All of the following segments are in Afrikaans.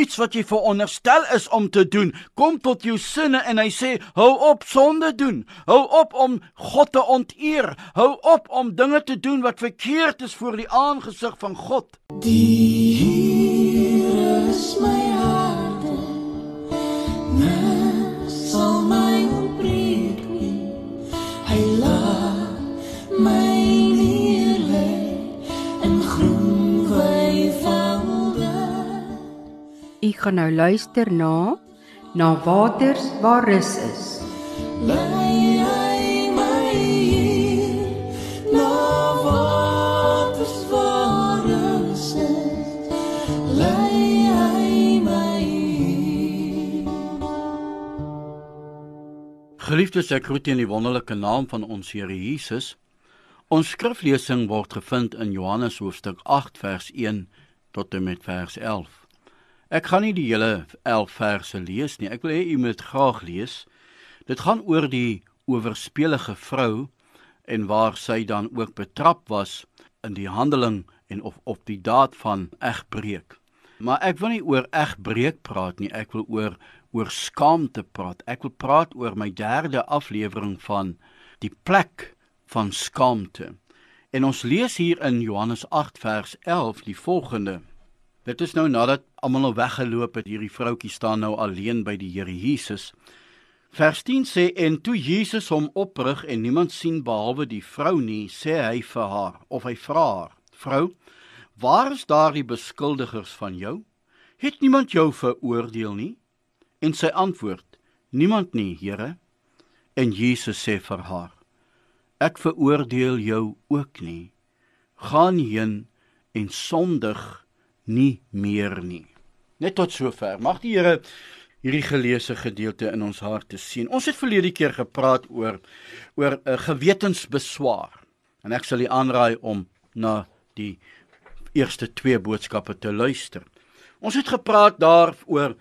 iets wat jy veronderstel is om te doen, kom tot jou sinne en hy sê, hou op sonde doen, hou op om God te onteer, hou op om dinge te doen wat verkeerd is voor die aangesig van God. Die Here is my harde, niks sal my ontbreek nie. Hy laat my neerlê in groen weivelde. U gaan nou luister na waters waar rus is. Lei hy my hier, na waters waar rus is. Lei hy my hier. Geliefdes, ek groet in die wonderlike naam van ons Here Jesus. Ons skriflesing word gevind in Johannes hoofstuk 8 vers 1 tot en met vers 11. Ek gaan nie die hele 11 verse lees nie, ek wil hê u moet dit graag lees. Dit gaan oor die owerspelige vrou en waar sy dan ook betrap was in die handeling en of die daad van egbreek. Maar ek wil nie oor egbreek praat nie, ek wil oor skaamte praat. Ek wil praat oor my derde aflewering van die plek van skaamte. En ons lees hier in Johannes 8 vers 11 die volgende. Dit is nou nadat almal nou weggeloop het, hierdie vroutjie staan nou alleen by die Here Jesus. Vers 10 sê, en toe Jesus hom oprig en niemand sien behalwe die vrou nie, sê hy vir haar, of hy vra haar, vrou, waar is daar die beskuldigers van jou? Het niemand jou veroordeel nie? En sy antwoord, niemand nie, Here. En Jesus sê vir haar, ek veroordeel jou ook nie. Gaan heen en sondig nie meer nie. Net tot sover. Mag die Here hierdie geleesde gedeelte in ons harte sien. Ons het verlede keer gepraat oor 'n gewetensbeswaar. En ek sal u aanraai om na die eerste 2 boodskappe te luister. Ons het gepraat daar oor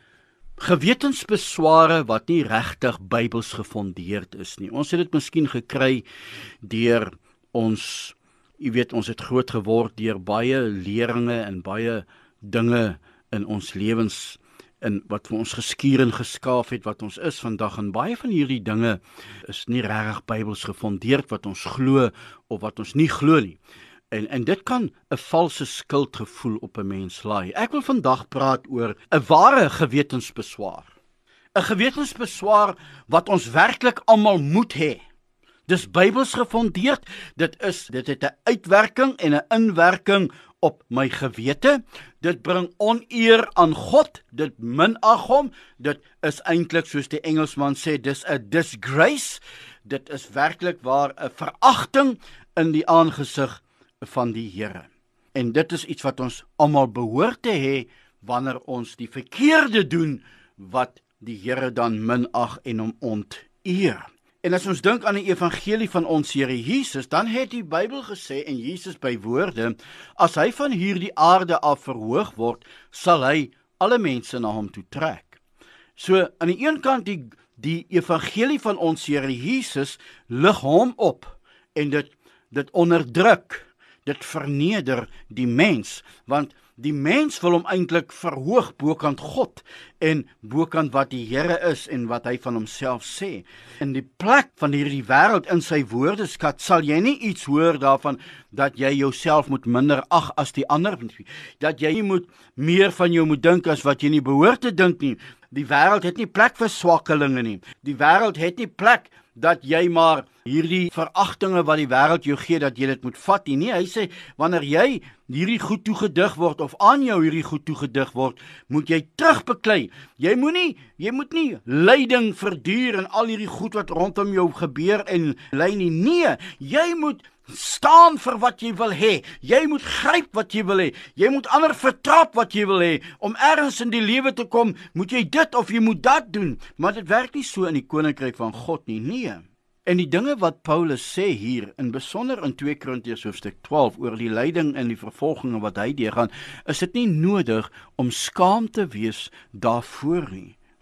gewetensbesware wat nie regtig Bybels gefondeerd is nie. Ons het dit miskien gekry deur ons, jy weet, ons het groot geword deur baie leringe en baie dinge in ons lewens en wat vir ons geskuur en geskaaf het wat ons is vandag, en baie van hierdie dinge is nie regtig Bybels gefondeerd wat ons glo of wat ons nie glo nie. En dit kan 'n valse skuldgevoel op 'n mens laai. Ek wil vandag praat oor 'n ware gewetensbeswaar. 'n Gewetensbeswaar wat ons werklik almal moet hê. Dis Bybels gefondeerd, dit het 'n uitwerking en 'n inwerking op my gewete. Dit bring oneer aan God, dit minag hom, dit is eintlik soos die Engelsman sê, dis 'n disgrace, dit is werklik waar 'n veragting in die aangesig van die Here. En dit is iets wat ons almal behoort te hê wanneer ons die verkeerde doen wat die Here dan minag en hom onteer. En as ons dink aan die evangelie van ons Here Jesus, dan het die Bybel gesê, en Jesus by woorde, as hy van hierdie aarde af verhoog word, sal hy alle mense na hom toe trek. So, aan die een kant die evangelie van ons Here Jesus lig hom op, en dit onderdruk, dit verneder die mens, want die mens wil hom eintlik verhoog bokant God en bokant wat die Here is en wat hy van homself sê. In die plek van hierdie wêreld in sy woordeskat sal jy nie iets hoor daarvan dat jy jouself moet minder ag as die ander, dat jy moet meer van jou moet dink as wat jy nie behoort te dink nie. Die wêreld het nie plek vir swakkelinge nie. Die wêreld het nie plek dat jy maar hierdie veragtinge wat die wêreld jou gee, dat jy dit moet vat nie. Nee, hy sê, wanneer jy hierdie goed toegedig word, of aan jou hierdie goed toegedig word, moet jy terugbeklei. Jy moet nie lyding verduur en al hierdie goed wat rondom jou gebeur en ly nie. Nee, jy moet staan vir wat jy wil hê. Jy moet gryp wat jy wil hê. Jy moet ander vertrap wat jy wil hê. Om ergens in die lewe te kom, moet jy dit of jy moet dat doen. Maar dit werk nie so in die koninkryk van God nie. Nee. En die dinge wat Paulus sê hier, in besonder in 2 Korintiërs hoofstuk 12, oor die lyding en die vervolginge wat hy deurgaan, is dit nie nodig om skaam te wees daarvoor nie.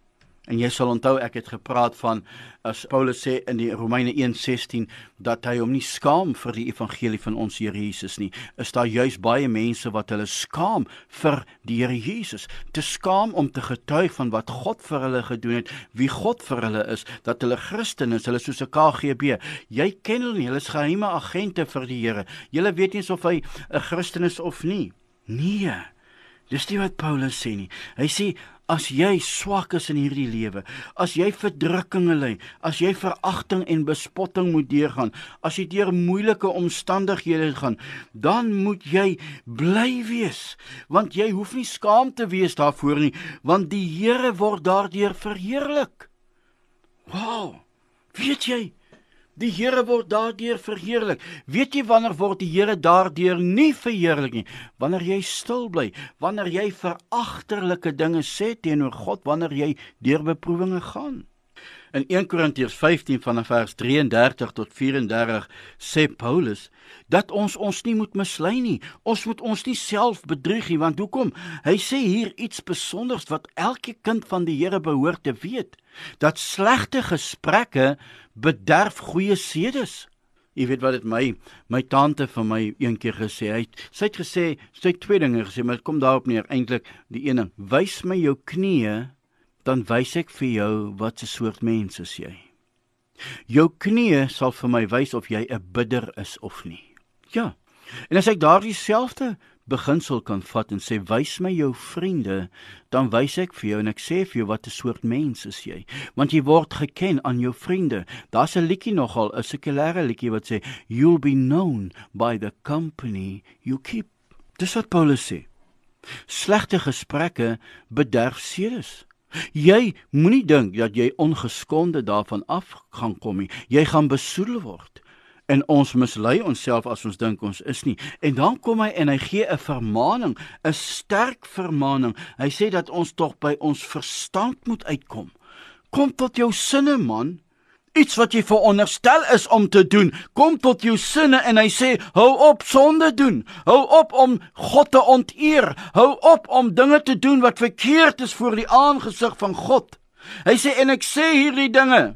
En jy sal onthou, ek het gepraat van, as Paulus sê in die Romeine 1:16, dat hy hom nie skaam vir die evangelie van ons Here Jesus nie, is daar juis baie mense wat hulle skaam vir die Here Jesus, te skaam om te getuig van wat God vir hulle gedoen het, wie God vir hulle is, dat hulle Christen is, hulle soos 'n KGB. Jy ken hulle nie, hulle is geheime agente vir die Here. Julle weet nie of hy 'n Christen is of nie. Nee, dis nie wat Paulus sê nie. Hy sê, as jy swak is in hierdie lewe, as jy verdrukkinge ly, as jy veragting en bespotting moet deurgaan, as jy deur moeilike omstandighede gaan, dan moet jy bly wees, want jy hoef nie skaam te wees daarvoor nie, want die Here word daardeur verheerlik. Wow, weet jy, die Here word daardeur verheerlik. Weet jy wanneer word die Here daardeur nie verheerlik nie? Wanneer jy stil bly, wanneer jy veragterlike dinge sê teenoor God, wanneer jy deur beproewinge gaan. In 1 Korintiërs 15 vanaf vers 33 tot 34 sê Paulus dat ons nie moet mislei nie. Ons moet ons nie self bedrieg nie, want hoekom? Hy sê hier iets besonders wat elke kind van die Here behoort te weet, dat slegte gesprekke bederf goeie sedes. Jy weet wat het my tante vir my een keer gesê, sy het gesê, sy het twee dinge gesê, maar het kom daarop neer, eintlik die ene, wys my jou knieë, dan wys ek vir jou wat 'n soort mens is jy. Jou knieë sal vir my wys of jy 'n bidder is of nie. Ja, en as ek daardie selfde beginsel kan vat en sê, wys my jou vriende, dan wys ek vir jou en ek sê vir jou wat 'n soort mens is jy. Want jy word geken aan jou vriende. Daar's 'n liedjie nogal, 'n sekulêre liedjie wat sê, you'll be known by the company you keep. Dis wat Paulus sê. Slegte gesprekke bederf sedes. Jy moenie dink dat jy ongeskonde daarvan af gaan kom nie. Jy gaan besoedel word. En ons mislei onsself as ons dink ons is nie. En dan kom hy en hy gee 'n vermaaning, 'n sterk vermaaning. Hy sê dat ons tog by ons verstand moet uitkom. Kom tot jou sinne, man. Iets wat jy veronderstel is om te doen, kom tot jou sinne en hy sê, hou op sonde doen, hou op om God te onteer, hou op om dinge te doen wat verkeerd is voor die aangesig van God. Hy sê, en ek sê hierdie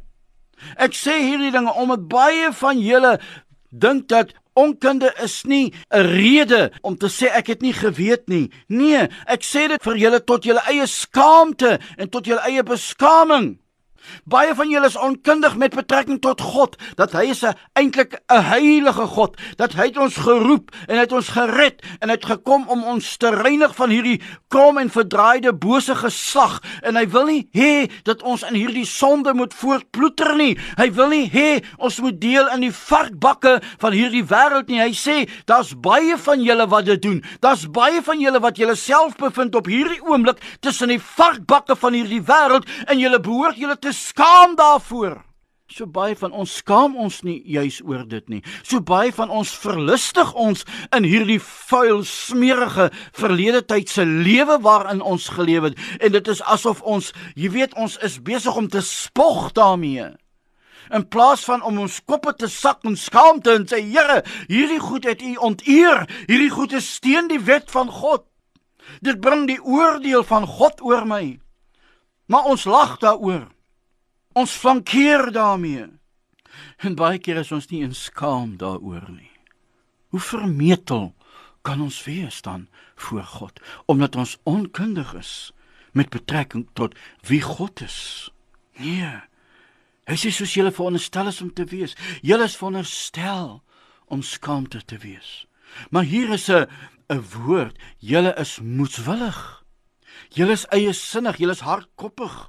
dinge, omdat baie van julle dink dat onkunde is nie 'n rede om te sê ek het nie geweet nie. Nee, ek sê dit vir julle tot julle eie skaamte en tot julle eie beskaming. Baie van julle is onkundig met betrekking tot God, dat hy is eintlik 'n heilige God, dat hy het ons geroep en hy het ons gered en hy het gekom om ons te reinig van hierdie krom en verdraaide bose geslag, en hy wil nie hê dat ons in hierdie sonde moet voortploeter nie. Hy wil nie hê ons moet deel in die varkbakke van hierdie wêreld nie. Hy sê, daar's baie van julle wat dit doen. Daar's baie van julle wat julle self bevind op hierdie oomblik tussen die varkbakke van hierdie wêreld, en julle behoort julle te skaam daarvoor. So baie van ons skaam ons nie juis oor dit nie. So baie van ons verlustig ons in hierdie vuil, smerige verlede tydse lewe waarin ons geleef het. En dit is asof ons, jy weet, ons is besig om te spog daarmee. In plaas van om ons koppe te sak en skaamte en sê, Here, hierdie goed het U onteer. Hierdie goed is teen die wet van God. Dit bring die oordeel van God oor my. Maar ons lag daaroor. Ons flankeer daarmee. En baie keer is ons nie in skaam daaroor nie. Hoe vermetel kan ons wees dan voor God, omdat ons onkundig is met betrekking tot wie God is? Nee, hy sê soos julle veronderstel is om te wees. Julle is veronderstel om skaamte te wees. Maar hier is 'n woord, julle is moedswillig. Julle is eiesinnig, julle is hardkoppig.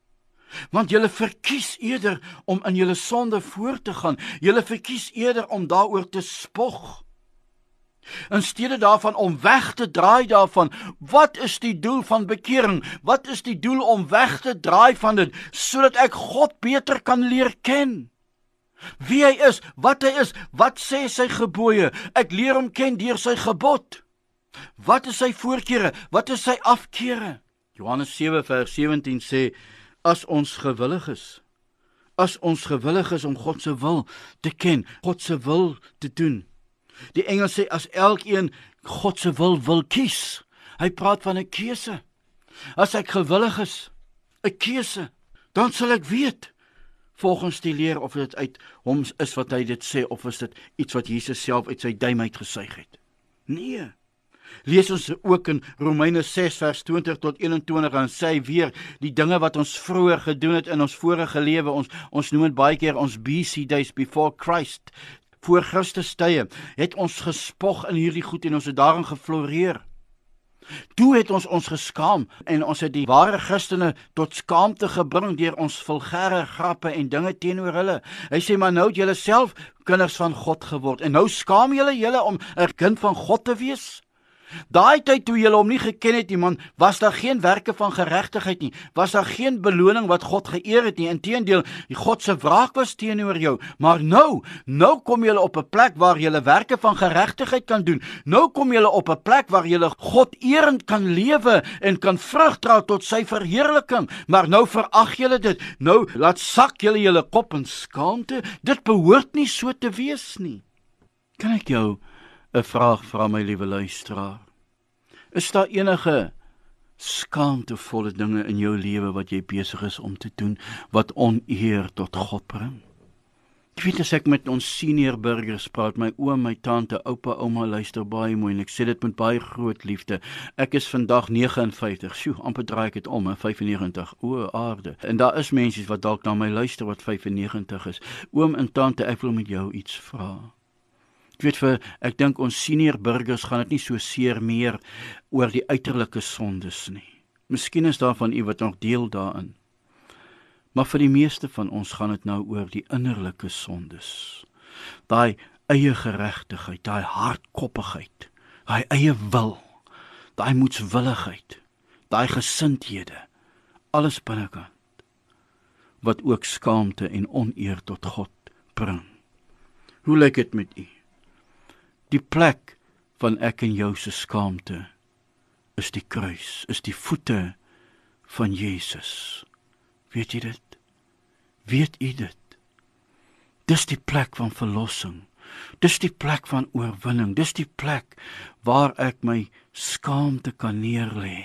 Want julle verkies eerder om in julle sonde voort te gaan. Julle verkies eerder om daaroor te spog. In steede daarvan om weg te draai daarvan, wat is die doel van bekering? Wat is die doel om weg te draai van dit, sodat ek God beter kan leer ken? Wie hy is, wat sê sy gebooie? Ek leer hom ken deur sy gebod. Wat is sy voorkeure? Wat is sy afkeure? Johannes 7 vers 17 sê, as ons gewillig is om God se wil te ken, God se wil te doen. Die Engels sê, as elkeen God se wil kies. Hy praat van 'n keuse. As ek gewillig is, 'n keuse. Dan sal ek weet, volgens die leer, of dit uit hom is wat hy dit sê, of is dit iets wat Jesus self uit sy duim uitgesuig het. Nee. Lees ons ook in Romeine 6 vers 20 tot 21, en sê hy weer, die dinge wat ons vroeër gedoen het in ons vorige lewe, ons noem dit baie keer ons BC days, before Christ, voor Christus tye, het ons gespog in hierdie goed en ons het daarin gefloreer. Toe het ons geskaam en ons het die ware Christene tot skaamte gebring deur ons vulgêre grappe en dinge teenoor hulle. Hy sê, maar nou het julle self kinders van God geword en nou skaam julle om 'n kind van God te wees. Daai tyd toe julle hom nie geken het nie, man, was daar geen werke van geregtigheid nie, was daar geen beloning wat God geëer het nie, inteendeel, God se wraak was teenoor jou, maar nou kom julle op 'n plek waar julle werke van geregtigheid kan doen, nou kom julle op 'n plek waar julle God eerend kan lewe en kan vrug dra tot sy verheerliking, maar nou verag julle dit, nou laat sak julle kop in skaamte, dit behoort nie so te wees nie. Kan ek jou 'n vraag vra, my liewe luisteraar? Is daar enige skaamtevolle dinge in jou lewe wat jy besig is om te doen, wat oneer tot God bring? Ek weet as ek met ons senior burgers praat, my oom, my tante, oupa, ouma luister baie mooi en ek sê dit met baie groot liefde. Ek is vandag 59, sjoe, amper draai ek dit om, 95, o aarde. En daar is mense wat dalk na my luister wat 95 is. Oom en tante, ek wil met jou iets vra. Ek dink ons senior burgers gaan dit nie so seer meer oor die uiterlike sondes nie. Miskien is daar van u wat nog deel daarin. Maar vir die meeste van ons gaan dit nou oor die innerlike sondes. Daai eie geregtigheid, daai hardkoppigheid, daai eie wil, daai moedswilligheid, daai gesindhede, alles binnekant, wat ook skaamte en oneer tot God bring. Hoe lyk dit met u? Die plek van ek en jou se skaamte is die kruis, is die voete van Jesus. Weet jy dit? Weet u dit? Dis die plek van verlossing. Dis die plek van oorwinning. Dis die plek waar ek my skaamte kan neerlê.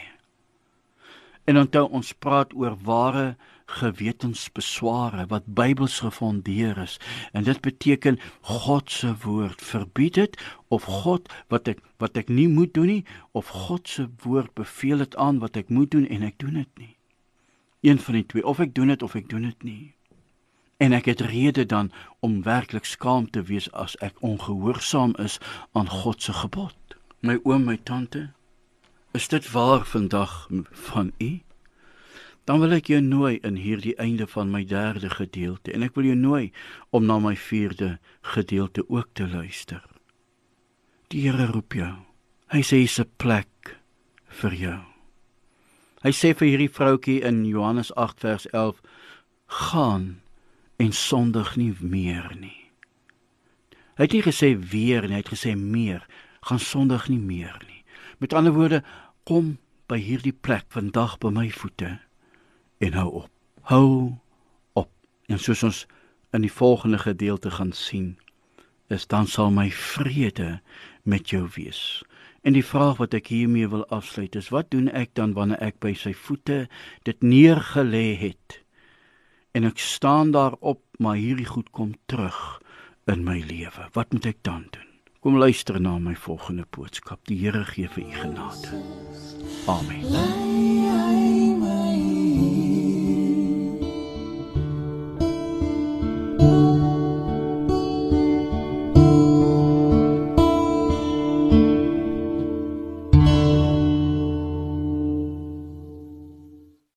En onthou, ons praat oor ware gewetensbesware wat Bybels gefondeer is, en dit beteken God se woord verbied dit, of God wat ek nie moet doen nie, of God se woord beveel dit aan wat ek moet doen en ek doen dit nie. Een van die twee, of ek doen dit of ek doen dit nie. En ek het rede dan om werklik skaam te wees as ek ongehoorsaam is aan God se gebod. My oom, my tante, is dit waar vandag van u? Dan wil ek jou nooi in hierdie einde van my 3de gedeelte, en ek wil jou nooi om na my 4de gedeelte ook te luister. Die Here roep jou. Hy sê hy's 'n plek vir jou. Hy sê vir hierdie vroutjie in Johannes 8 vers 11, gaan en sondig nie meer nie. Hy het nie gesê weer nie, hy het gesê meer, gaan sondig nie meer nie. Met ander woorde, kom by hierdie plek vandag by my voete, en hou op. Hou op. En soos ons in die volgende gedeelte gaan sien, is dan sal my vrede met jou wees. En die vraag wat ek hiermee wil afsluit is, wat doen ek dan wanneer ek by sy voete dit neergelê het? En ek staan daarop, maar hierdie goed kom terug in my lewe. Wat moet ek dan doen? Kom luister na my volgende boodskap. Die Here gee vir u genade. Amen.